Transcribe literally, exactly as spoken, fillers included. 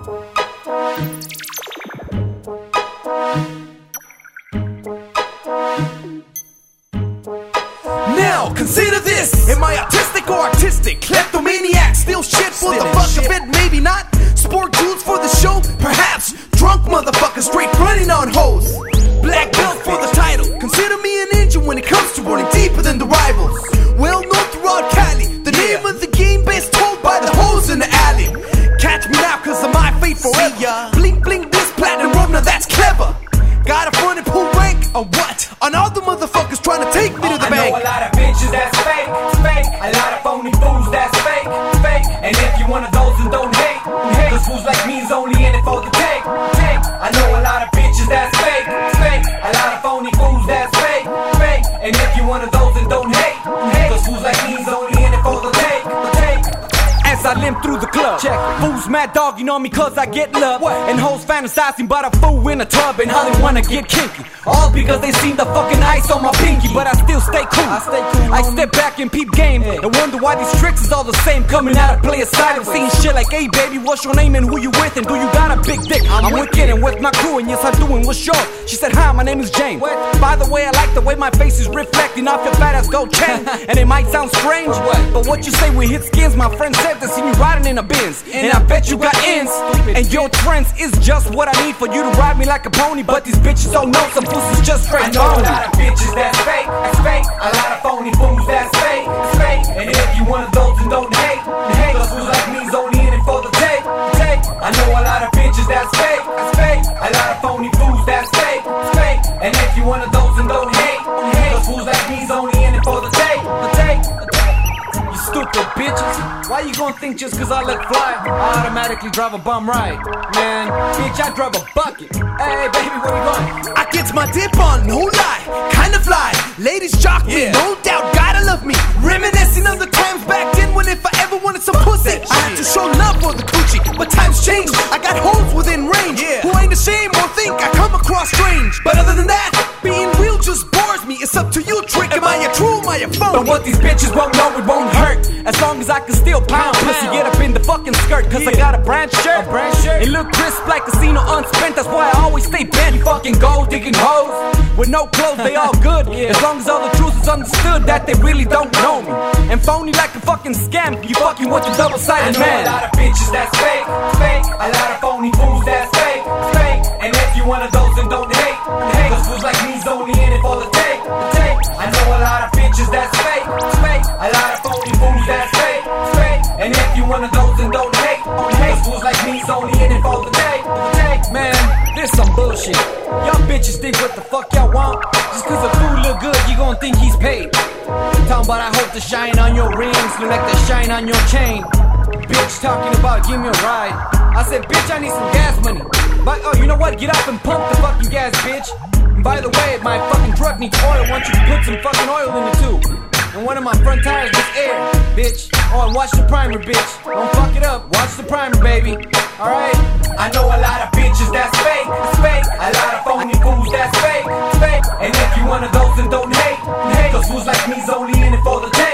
Now consider this. Am I autistic or artistic? Kleptomaniac, steal shit for the fuck of it, maybe not. Sport dudes for the show, perhaps. Drunk motherfucker straight running on hoes. Black belt for the title. Consider me an engine when it comes to running deeper than the rivals. Well known throughout Cali. The name of the game best told by the hoes in the alley. Catch me now cause of my fate forever. Blink blink this platinum rope, now that's clever. Got a front and pull rank on what? On all the motherfuckers trying to take me to the I bank. know a lot of bitches that's fake, fake. A lot of phony fools that's fake, fake. And if you one of those, then don't hate, hate. Cause fools like me is only in it for the take, take. I know a lot of bitches that's fake, fake. A lot of phony fools that's fake, fake. And if you one of those, then don't hate, hate. Cause fools like me is only in it for the take, the take. As I limp through the club, check. Fools mad dog, you know me cause I get love. What? And hoes fantasizing about a fool in a tub and how they wanna get kinky. All because they seen the fucking ice on my pinky. But I still stay cool. I stay cool. I step back and peep game, hey. And wonder why these tricks is all the same. Coming out of play aside and seeing shit like, hey baby, what's your name and who you with? And do you got a big dick? I'm, I'm wicked and with my crew, and yes I do, and what's yours? She said, hi, my name is Jane. What? By the way, I like the way my face is reflecting off your fat ass gold chain. And it might sound strange, what? But what you say we hit skins, my friend said to see me riding in a Benz. And, and I bet you got ends. And your trends is just what I need for you to ride me like a pony. But these bitches don't know some pussies just straight. I know a lot of bitches that's fake, that's fake. A lot of phony fools that's fake, that's fake. And if you one of those, then don't hate, hate. Cause fools like me's only in it for the take, take. I know a lot of bitches that's fake, that's fake. A lot of phony fools that's fake, that's fake. And if you one of those, then don't hate, hate. Cause fools like me's only in it for the take, the take, the take. You stupid bitches. Why you gonna think just cause I let fly I automatically drive a bum ride? Man, bitch, I drive a bucket. Hey, baby, where you going? I get my dip on, no lie, kinda fly. Ladies jock me, Yeah. no doubt, gotta love me. Reminiscing of the times back then when if I ever wanted some pussy, I had to show love for the coochie. But times change, I got hoes within range, Yeah. who ain't ashamed or think I come across strange. But other than that, being real just bores me. It's up to you, trick. Am I a true, am I a phony? But what these bitches won't know, it won't hurt. As long as I can still pound pussy, get up in the fucking skirt. Cause I got a brand shirt, A brand shirt. It look crisp like casino unspent. That's why I always stay bent. You fucking gold digging hoes with no clothes, they all good. As long as all the truth is understood that they really don't know me. And phony like a fucking scam. You fucking with the I double-sided know man. a lot of bitches that's fake, fake. A lot of phony fools that's fake, fake. And if you one of those, then don't hate, hate. Cause fools like me's only in it for the take, the take. I know a lot of bitches that's fake, fake. A lot of phony fools that's fake, fake. And if you one of those, then don't hate, hate. Cause fools like me's only in it for the take, the take. Man, this some bullshit. Y'all bitches think what the fuck y'all want. Just cause a fool look good, you gon' think he's paid. Talking about I hope the shine on your rings look like the shine on your chain. Bitch talking about give me a ride. I said, bitch, I need some gas money. But oh, you know what? Get up and pump the fucking gas, bitch. And by the way, my fucking truck needs oil. I want you to put some fucking oil in it too. And one of my front tires needs air, bitch. Oh, and watch the primer, bitch. Don't fuck it up. Watch the primer, baby. Alright? I know a lot of bitches that's fake, it's fake. A lot of phony fools that's fake, fake. And if you one of those, then don't hate, hate. Cause fools like me's only in it for the take.